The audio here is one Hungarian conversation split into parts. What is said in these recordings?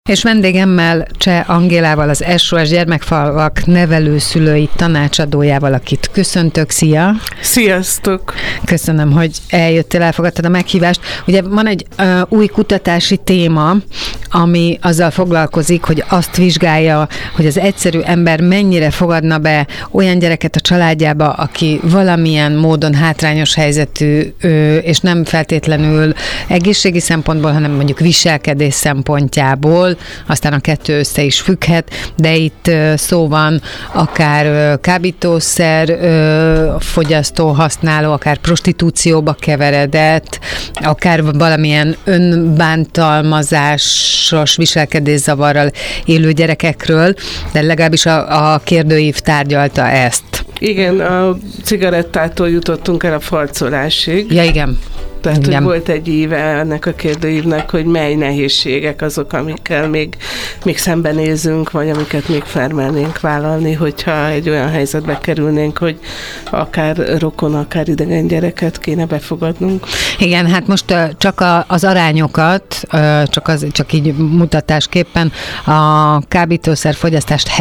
És vendégemmel Cseh Angélával, az SOS Gyermekfalvak nevelőszülői tanácsadójával, akit köszöntök. Szia! Sziasztok! Köszönöm, hogy eljöttél, elfogadtad a meghívást. Ugye van egy új kutatási téma, ami azzal foglalkozik, hogy azt vizsgálja, hogy az egyszerű ember mennyire fogadna be olyan gyereket a családjába, aki valamilyen módon hátrányos helyzetű, és nem feltétlenül egészségi szempontból, hanem mondjuk viselkedés szempontjából, aztán a kettő össze is függhet, de itt szó van akár kábítószer fogyasztó, használó, akár prostitúcióba keveredett, akár valamilyen önbántalmazásos viselkedészavarral élő gyerekekről, de legalábbis a kérdőív tárgyalta ezt. Igen, a cigarettától jutottunk el a farcolásig. Ja, igen. Tehát, hogy volt egy éve ennek a kérdőívnek, hogy mely nehézségek azok, amikkel még szembenézünk, vagy amiket még felmernénk vállalni, hogyha egy olyan helyzetbe kerülnénk, hogy akár rokon, akár idegen gyereket kéne befogadnunk. Igen, hát most csak az arányokat, csak így mutatásképpen a kábítószer fogyasztást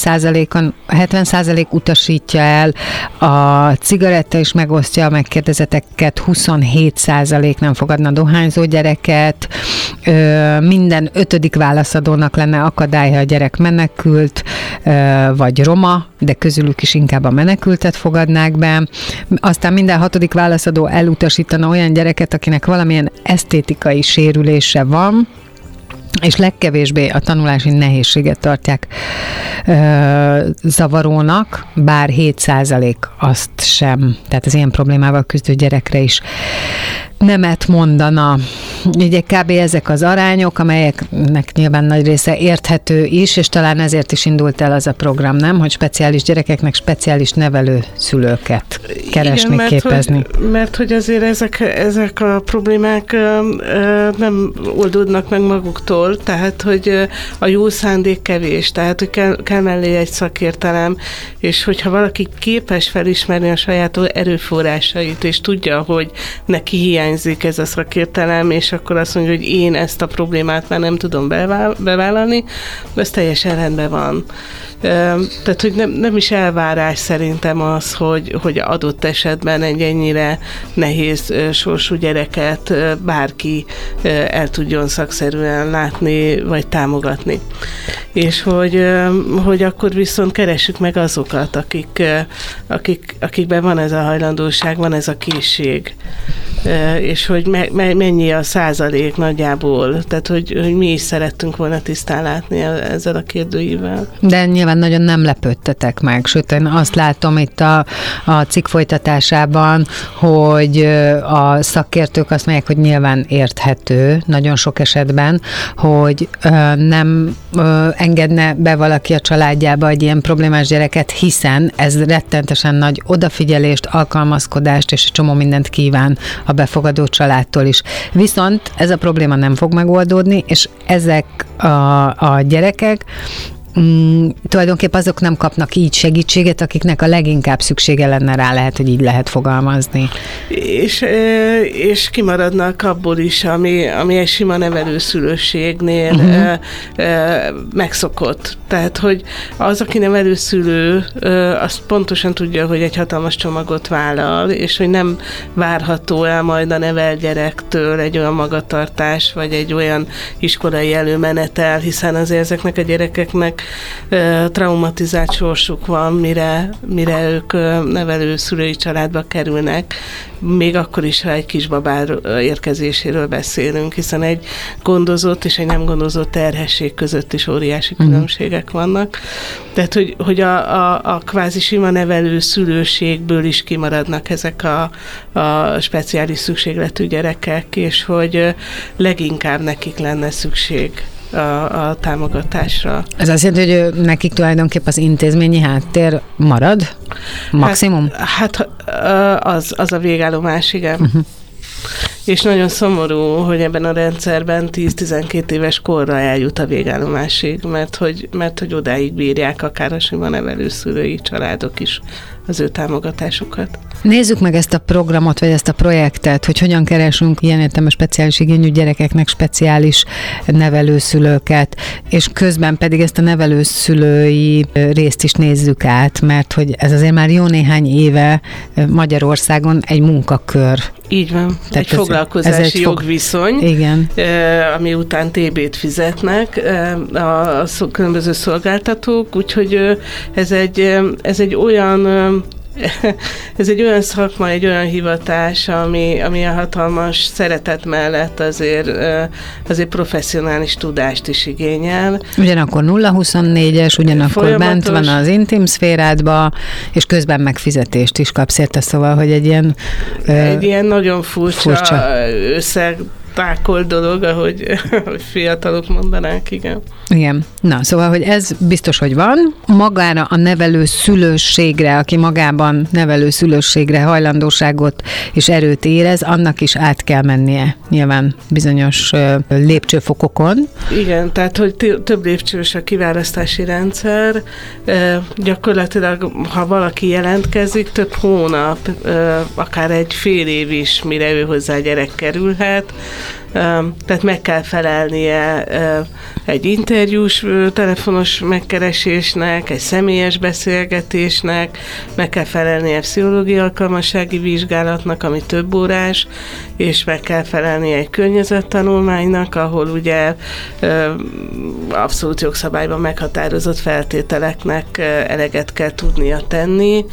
70% utasítja el, a cigaretta is megosztja a megkérdezeteket, 27% nem fogadna dohányzó gyereket, minden 5. válaszadónak lenne akadály, ha a gyerek menekült, vagy roma, de közülük is inkább a menekültet fogadnák be. Aztán minden 6. válaszadó elutasítana olyan gyereket, akinek valamilyen esztétikai sérülése van, és legkevésbé a tanulási nehézséget tartják zavarónak, bár 7% azt sem, tehát az ilyen problémával küzdő gyerekre is nemet mondana. Ugye kb. Ezek az arányok, amelyeknek nyilván nagy része érthető is, és talán ezért is indult el az a program, nem? Hogy speciális gyerekeknek speciális nevelőszülőket keresni, igen, képezni. Mert hogy azért ezek a problémák nem oldódnak meg maguktól, tehát hogy a jó szándék kevés, tehát hogy kell mellé egy szakértelem, és hogyha valaki képes felismerni a saját erőforrásait, és tudja, hogy neki hiányzik ez a szakértelem, és akkor azt mondja, hogy én ezt a problémát már nem tudom bevállalni, ez teljesen rendben van. Tehát, hogy nem is elvárás szerintem az, hogy adott esetben egy ennyire nehéz sorsú gyereket bárki el tudjon szakszerűen látni, vagy támogatni. És hogy akkor viszont keressük meg azokat, akikben van ez a hajlandóság, van ez a készség. És hogy mennyi a százalék nagyjából, tehát hogy mi is szerettünk volna tisztán látni ezzel a kérdőívvel. De nyilván nagyon nem lepődtetek meg, sőt én azt látom itt a cikk folytatásában, hogy a szakértők azt mondják, hogy nyilván érthető nagyon sok esetben, hogy nem engedne be valaki a családjába egy ilyen problémás gyereket, hiszen ez rettentesen nagy odafigyelést, alkalmazkodást és egy csomó mindent kíván a befogadó családtól is. Viszont ez a probléma nem fog megoldódni, és ezek a gyerekek tulajdonképpen azok nem kapnak így segítséget, akiknek a leginkább szüksége lenne rá, lehet, hogy így lehet fogalmazni. És kimaradnak abból is, ami egy sima nevelőszülőségnél megszokott. Tehát, hogy az, aki nevelőszülő, azt pontosan tudja, hogy egy hatalmas csomagot vállal, és hogy nem várható el majd a nevel gyerektől egy olyan magatartás, vagy egy olyan iskolai előmenetel, hiszen azért ezeknek a gyerekeknek traumatizált sorsuk van, mire ők nevelőszülői családba kerülnek, még akkor is, ha egy kisbabár érkezéséről beszélünk, hiszen egy gondozott és egy nem gondozott terhesség között is óriási különbségek vannak. Tehát, hogy a kvázi sima nevelőszülőségből is kimaradnak ezek a speciális szükségletű gyerekek, és hogy leginkább nekik lenne szükség a támogatásra. Ez azt jelenti, hogy nekik tulajdonképpen az intézményi háttér marad? Maximum? Hát az a végállomás, igen. és nagyon szomorú, hogy ebben a rendszerben 10-12 éves korra eljut a végállomásig, mert hogy odáig bírják akár a sima nevelőszülői családok is az ő támogatásukat. Nézzük meg ezt a programot, vagy ezt a projektet, hogy hogyan keresünk ilyen értelemben speciális igényű gyerekeknek speciális nevelőszülőket, és közben pedig ezt a nevelőszülői részt is nézzük át, mert hogy ez azért már jó néhány éve Magyarországon egy munkakör. Így van. Tehát egy foglalkozási jogviszony, igen. Ami után TB-t fizetnek a különböző szolgáltatók, úgyhogy ez egy olyan szakma, egy olyan hivatás, ami a hatalmas szeretet mellett azért professzionális tudást is igényel. Ugyanakkor 0-24-es, ugyanakkor bent van az intim szférádba, és közben megfizetést is kapsz érte, szóval, hogy egy ilyen nagyon furcsa. Tákolt dolog, ahogy fiatalok mondanák, igen. Igen. Na, szóval, hogy ez biztos, hogy van. Magára a nevelőszülőségre, aki magában nevelőszülőségre hajlandóságot és erőt érez, annak is át kell mennie nyilván bizonyos lépcsőfokokon. Igen, tehát, hogy több lépcsős a kiválasztási rendszer. Gyakorlatilag, ha valaki jelentkezik, több hónap, akár egy fél év is, mire ő hozzá gyerek kerülhet. Tehát meg kell felelnie egy interjús telefonos megkeresésnek, egy személyes beszélgetésnek, meg kell felelnie pszichológiai alkalmassági vizsgálatnak, ami több órás, és meg kell felelnie egy környezettanulmánynak, ahol ugye abszolút jogszabályban meghatározott feltételeknek eleget kell tudnia tenni,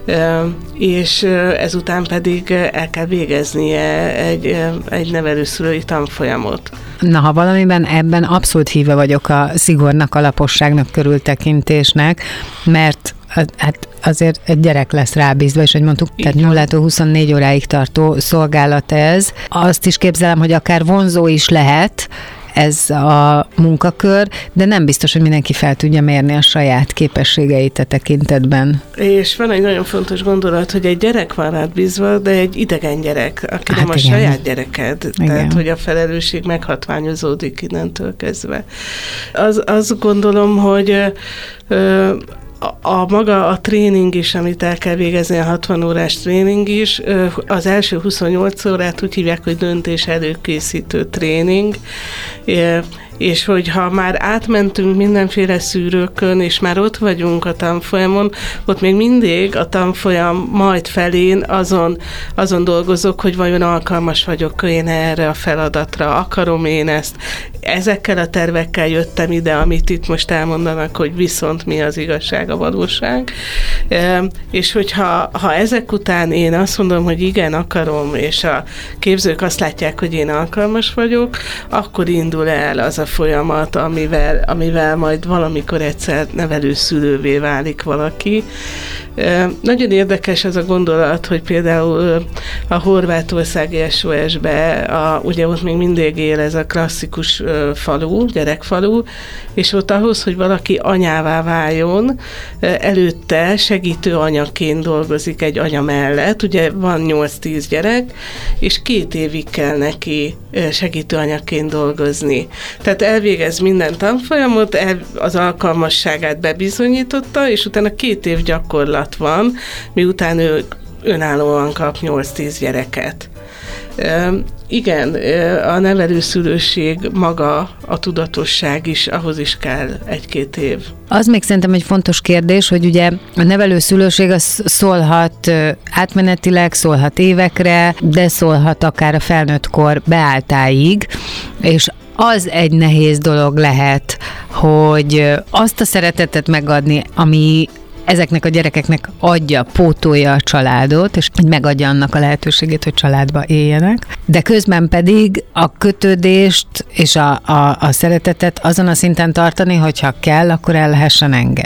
és ezután pedig el kell végeznie egy nevelőszülői tanfolyamot. Na, ha valamiben ebben abszolút híve vagyok a szigornak, alaposságnak, körültekintésnek, mert hát azért egy gyerek lesz rábízva, és hogy mondtuk, tehát 0-24 óráig tartó szolgálat ez. Azt is képzelem, hogy akár vonzó is lehet ez a munkakör, de nem biztos, hogy mindenki fel tudja mérni a saját képességeit a tekintetben. És van egy nagyon fontos gondolat, hogy egy gyerek van rád bízva, de egy idegen gyerek, aki nem a saját gyereked. Igen. Tehát, hogy a felelősség meghatványozódik innentől kezdve. Azt gondolom, hogy maga a tréning is, amit el kell végezni, a 60 órás tréning is, az első 28 órát úgy hívják, hogy döntés előkészítő tréning, és hogyha már átmentünk mindenféle szűrőkön, és már ott vagyunk a tanfolyamon, ott még mindig a tanfolyam majd felén azon dolgozok, hogy vajon alkalmas vagyok én erre a feladatra, akarom én ezt. Ezekkel a tervekkel jöttem ide, amit itt most elmondanak, hogy viszont mi az igazság, a valóság. És hogyha ezek után én azt mondom, hogy igen, akarom, és a képzők azt látják, hogy én alkalmas vagyok, akkor indul el az a folyamat, amivel majd valamikor egyszer nevelőszülővé válik valaki. Nagyon érdekes ez a gondolat, hogy például a horvátországi SOS-be, ugye ott még mindig él ez a klasszikus falu, gyerekfalu, és ott ahhoz, hogy valaki anyává váljon, előtte segítő anyaként dolgozik egy anya mellett, ugye van 8-10 gyerek, és 2 évig kell neki segítő anyaként dolgozni. Tehát elvégez minden tanfolyamot, az alkalmasságát bebizonyította, és utána 2 év gyakorlat van, miután ő önállóan kap 8-10 gyereket. Igen, a nevelőszülőség maga, a tudatosság is, ahhoz is kell 1-2 év. Az még szerintem egy fontos kérdés, hogy ugye a nevelőszülőség az szólhat átmenetileg, szólhat évekre, de szólhat akár a felnőttkor beálltáig, és az egy nehéz dolog lehet, hogy azt a szeretetet megadni, ami ezeknek a gyerekeknek adja, pótolja a családot, és megadja annak a lehetőségét, hogy családba éljenek. De közben pedig a kötődést és a szeretetet azon a szinten tartani, hogyha kell, akkor el lehessen engedni.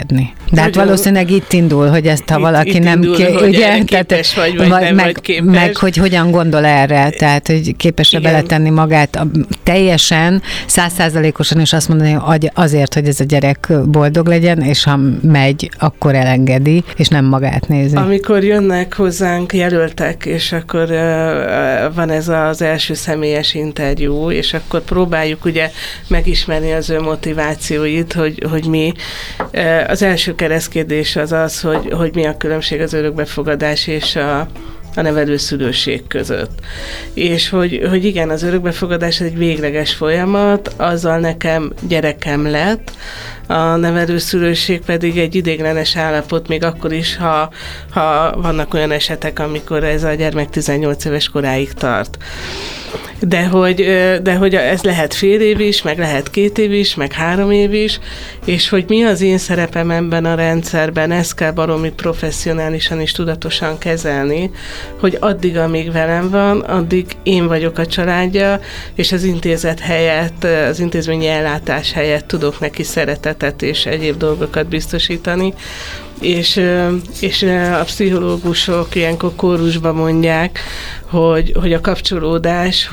De hát valószínűleg itt indul, hogy ezt ha valaki itt nem ugye, képes vagy nem vagy képes. Meg hogy hogyan gondol erre, tehát hogy képes-e beletenni magát teljesen, 100%-osan is azt mondani, hogy azért, hogy ez a gyerek boldog legyen, és ha megy, akkor elengedi, és nem magát nézi. Amikor jönnek hozzánk jelöltek, és akkor van ez az első személyes interjú, és akkor próbáljuk ugye megismerni az ő motivációit, hogy mi. Az első keresztkérdés az, hogy mi a különbség az örökbefogadás és a nevelőszülőség között. És hogy igen, az örökbefogadás egy végleges folyamat, azzal nekem gyerekem lett, a nevelőszülőség pedig egy ideiglenes állapot, még akkor is, ha vannak olyan esetek, amikor ez a gyermek 18 éves koráig tart. De hogy ez lehet fél év is, meg lehet 2 év is, meg 3 év is, és hogy mi az én szerepem ebben a rendszerben, ezt kell baromi professzionálisan és tudatosan kezelni, hogy addig, amíg velem van, addig én vagyok a családja, és az intézet helyett, az intézményi ellátás helyett tudok neki szeretetet és egyéb dolgokat biztosítani, és a pszichológusok ilyenkor kórusban mondják, hogy a kapcsolódás,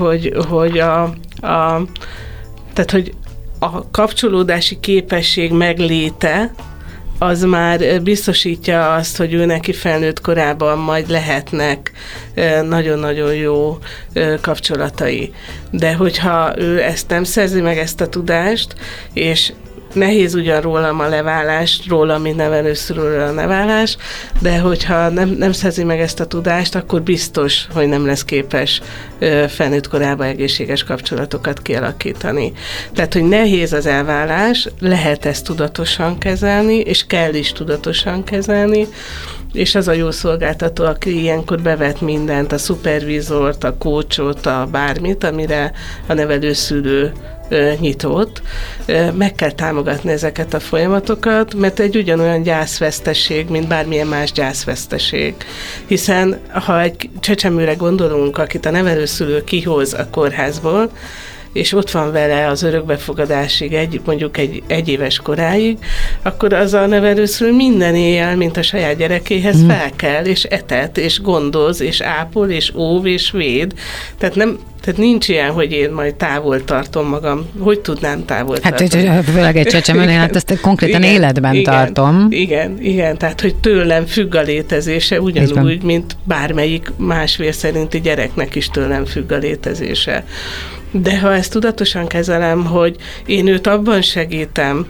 tehát hogy a kapcsolódási képesség megléte, az már biztosítja azt, hogy ő neki felnőtt korában majd lehetnek nagyon-nagyon jó kapcsolatai. De hogyha ő ezt nem szerzi meg, ezt a tudást, és nehéz ugyan rólam a leválás, rólam, mint nevelőszülőről a leválás, de hogyha nem szerzi meg ezt a tudást, akkor biztos, hogy nem lesz képes felnőtt korában egészséges kapcsolatokat kialakítani. Tehát, hogy nehéz az elválás, lehet ezt tudatosan kezelni, és kell is tudatosan kezelni, és az a jó szolgáltató, aki ilyenkor bevet mindent, a szupervizort, a coachot, a bármit, amire a nevelőszülő nyitott. Meg kell támogatni ezeket a folyamatokat, mert egy ugyanolyan gyászveszteség, mint bármilyen más gyászveszteség. Hiszen, ha egy csecsemőre gondolunk, akit a nevelőszülő kihoz a kórházból, és ott van vele az örökbefogadásig, mondjuk egy éves koráig, akkor az a nevelőszülő minden éjjel, mint a saját gyerekéhez felkel, és etet, és gondoz, és ápol, és óv, és véd. Tehát nincs ilyen, hogy én majd távol tartom magam. Hogy tudnám távol tartani? Hát főleg egy csecsemőnél, hát ezt konkrétan életben tartom. Igen, tehát hogy tőlem függ a létezése, ugyanúgy, mint bármelyik más vér szerinti gyereknek is tőlem függ a létezése. De ha ezt tudatosan kezelem, hogy én őt abban segítem,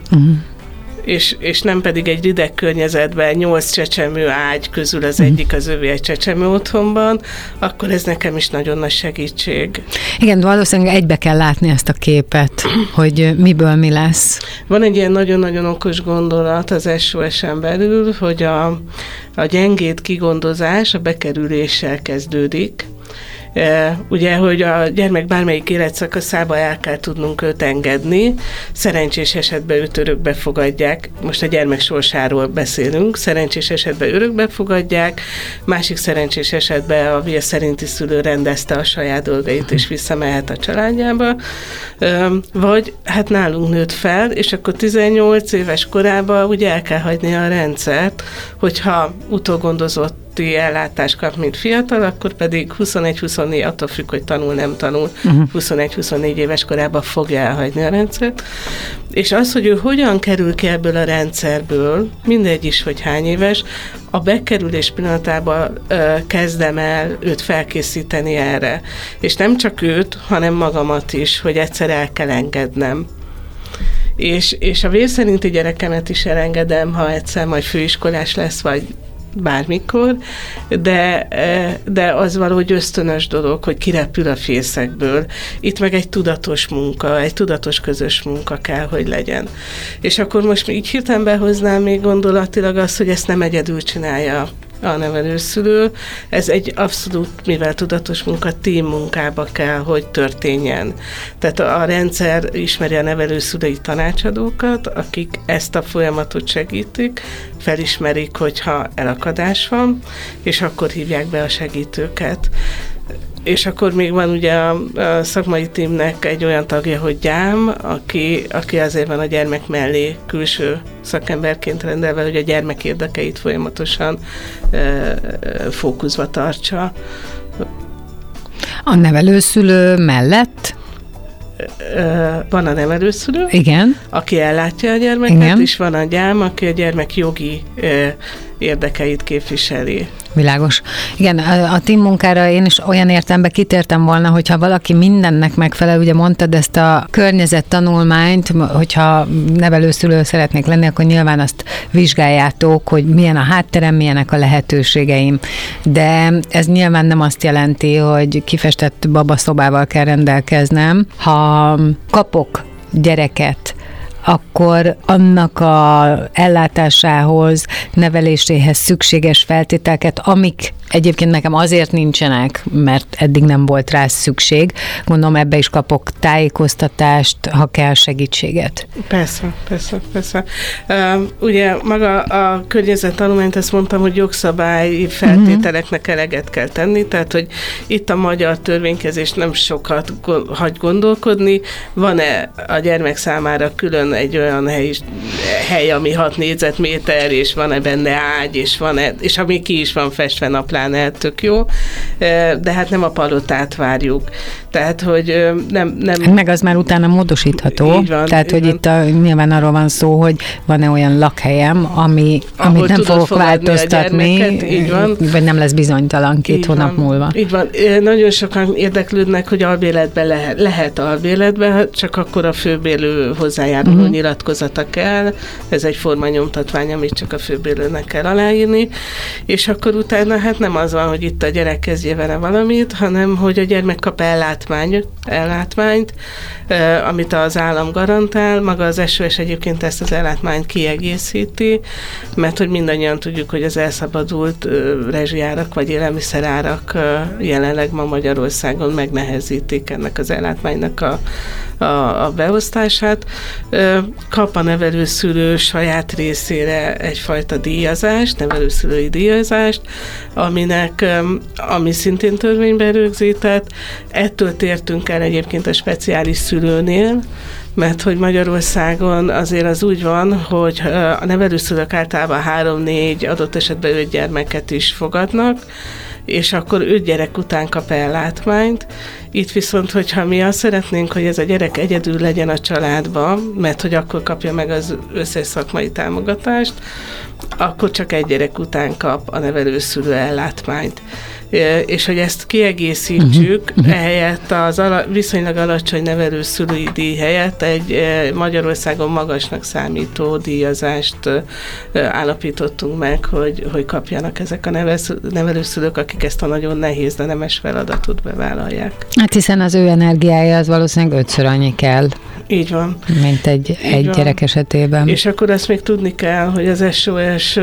és nem pedig egy rideg környezetben 8 csecsemő ágy közül az egyik az övé egy csecsemő otthonban, akkor ez nekem is nagyon nagy segítség. Igen, valószínűleg egybe kell látni ezt a képet, hogy miből mi lesz. Van egy ilyen nagyon-nagyon okos gondolat az SOS-en belül, hogy a gyengéd kigondozás a bekerüléssel kezdődik. Ugye, hogy a gyermek bármelyik életszakaszába el kell tudnunk őt engedni, szerencsés esetben őt örökbe fogadják, most a gyermek sorsáról beszélünk, szerencsés esetben örökbe fogadják, másik szerencsés esetben a vér szerinti szülő rendezte a saját dolgait, és visszamehet a családjába, vagy hát nálunk nőtt fel, és akkor 18 éves korában ugye el kell hagyni a rendszert, hogyha utógondozott ellátást kap, mint fiatal, akkor pedig 21-24, attól függ, hogy tanul, nem tanul, 21-24 éves korában fogja elhagyni a rendszert. És az, hogy ő hogyan kerül ki ebből a rendszerből, mindegy is, hogy hány éves, a bekerülés pillanatában kezdem el őt felkészíteni erre. És nem csak őt, hanem magamat is, hogy egyszer el kell engednem. És a vér szerinti gyerekemet is elengedem, ha egyszer majd főiskolás lesz, vagy bármikor, de az valahogy ösztönös dolog, hogy kirepül a fészekből. Itt meg egy tudatos munka, egy tudatos közös munka kell, hogy legyen. És akkor most így hirtelen behoznám még gondolatilag azt, hogy ezt nem egyedül csinálja a nevelőszülő. Ez egy abszolút, mivel tudatos munka, team munkába kell, hogy történjen. Tehát a rendszer ismeri a nevelőszülői tanácsadókat, akik ezt a folyamatot segítik, felismerik, hogyha elakadás van, és akkor hívják be a segítőket. És akkor még van ugye a szakmai tímnek egy olyan tagja, hogy gyám, aki azért van a gyermek mellé külső szakemberként rendelve, hogy a gyermek érdekeit folyamatosan fókuszba tartsa. A nevelőszülő mellett? Van a nevelőszülő, igen, aki ellátja a gyermeket, igen, és van a gyám, aki a gyermek jogi érdekeit képviseli. Világos. Igen, a team munkára én is olyan értelemben kitértem volna, hogyha valaki mindennek megfelel, ugye mondtad ezt a környezettanulmányt, hogyha nevelőszülő szeretnék lenni, akkor nyilván azt vizsgáljátok, hogy milyen a hátterem, milyenek a lehetőségeim. De ez nyilván nem azt jelenti, hogy kifestett babaszobával kell rendelkeznem. Ha kapok gyereket, akkor annak a ellátásához, neveléséhez szükséges feltételeket, amik egyébként nekem azért nincsenek, mert eddig nem volt rá szükség. Gondolom, ebbe is kapok tájékoztatást, ha kell segítséget. Persze. Ugye maga a környezettanulmányt, ezt mondtam, hogy jogszabályi feltételeknek eleget kell tenni, tehát, hogy itt a magyar törvénykezés nem sokat hagy gondolkodni. Van-e a gyermek számára külön egy olyan hely, ami 6 négyzetméter, és van-e benne ágy, és ami ki is van festve naplánál, tök jó, de hát nem a palotát várjuk. Tehát, hogy nem... Meg az már utána módosítható. Így van, tehát, hogy itt nyilván arról van szó, hogy van-e olyan lakhelyem, amit nem fogok változtatni, vagy nem lesz bizonytalan 2 hónap múlva. Így van. Nagyon sokan érdeklődnek, hogy albéletben lehet albéletben, csak akkor a főbérlő hozzájáruló nyilatkozata kell. Ez egy formanyomtatvány, amit csak a főbérlőnek kell aláírni, és akkor utána hát nem az van, hogy itt a gyerek kezdje vele valamit, hanem hogy a gyermek kap ellátmányt, amit az állam garantál. Maga az SOS egyébként ezt az ellátmányt kiegészíti, mert hogy mindannyian tudjuk, hogy az elszabadult rezsiárak vagy élelmiszerárak jelenleg ma Magyarországon megnehezítik ennek az ellátmánynak a beosztását. Kap a nevelőszülő saját részére egyfajta díjazást, nevelőszülői díjazást, ami szintén törvényben rögzített. Ettől tértünk el egyébként a speciális szülőnél, mert hogy Magyarországon azért az úgy van, hogy a nevelőszülők általában 3-4, adott esetben 5 gyermeket is fogadnak, és akkor 5 gyerek után kap ellátmányt. Itt viszont, hogyha mi azt szeretnénk, hogy ez a gyerek egyedül legyen a családban, mert hogy akkor kapja meg az összes szakmai támogatást, akkor csak 1 gyerek után kap a nevelőszülő ellátmányt. És hogy ezt kiegészítsük, helyett az viszonylag alacsony nevelőszülői díj helyett egy Magyarországon magasnak számító díjazást állapítottunk meg, hogy kapjanak ezek a nevelőszülők, akik ezt a nagyon nehéz, de nemes feladatot bevállalják. Hát hiszen az ő energiája az valószínűleg 5-ször annyi kell. Így van. Mint egy gyerek esetében. És akkor azt még tudni kell, hogy az SOS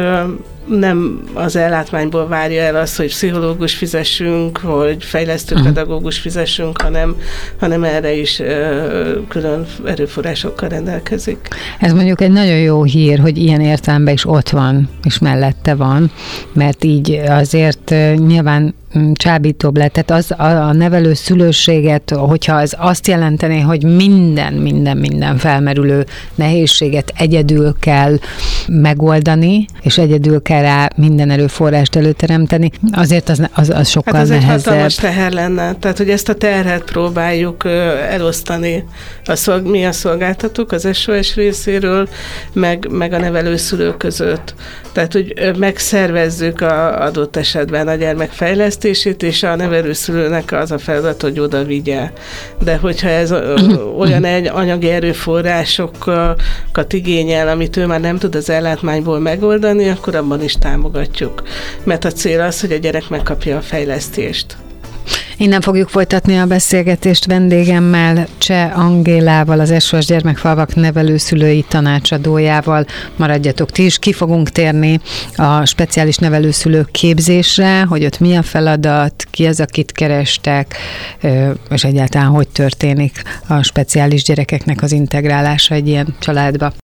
nem az ellátmányból várja el azt, hogy pszichológus fizessünk, hogy fejlesztő pedagógus fizessünk, hanem erre is külön erőforrásokkal rendelkezik. Ez mondjuk egy nagyon jó hír, hogy ilyen értelemben is ott van, és mellette van, mert így azért nyilván csábítóbb lett. Tehát az a nevelő szülőséget, hogyha az azt jelentené, hogy minden felmerülő nehézséget egyedül kell megoldani, és egyedül kell rá minden erőforrást előteremteni, azért az sokkal hát az nehezebb. egy hatalmas teher lenne. Tehát, hogy ezt a terhet próbáljuk elosztani. Mi a szolgáltatók az SOS részéről, meg a nevelőszülő között. Tehát, hogy megszervezzük adott esetben a gyermek fejlesztését, és a nevelőszülőnek az a feladat, hogy oda vigye. De hogyha ez olyan anyagi erőforrásokat igényel, amit ő már nem tud az ellátmányból megoldani, akkor abban is támogatjuk. Mert a cél az, hogy a gyerek megkapja a fejlesztést. Innen fogjuk folytatni a beszélgetést vendégemmel, Cseh Angélával, az SOS Gyermekfalvak nevelőszülői tanácsadójával. Maradjatok ti is, ki fogunk térni a speciális nevelőszülők képzésre, hogy ott mi a feladat, ki az, akit kerestek, és egyáltalán hogy történik a speciális gyerekeknek az integrálása egy ilyen családba.